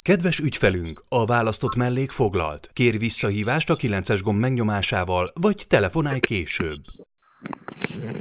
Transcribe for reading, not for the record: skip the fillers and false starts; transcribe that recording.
Kedves ügyfelünk, a választott mellék foglalt. Kér visszahívást a 9-es gomb megnyomásával, vagy telefonálj később.